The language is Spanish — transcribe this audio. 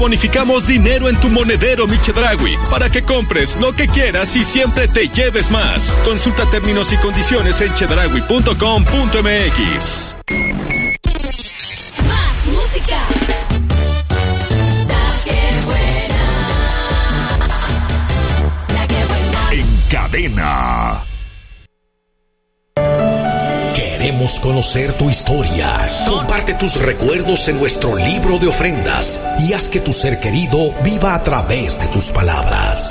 Bonificamos dinero en tu monedero, mi Chedraui, para que compres lo que quieras y siempre te lleves más. Consulta términos y condiciones en chedraui.com.mx. Más música. La que buena. En cadena. Queremos conocer tu historia. Comparte tus recuerdos en nuestro libro de ofrendas y haz que tu ser querido viva a través de tus palabras.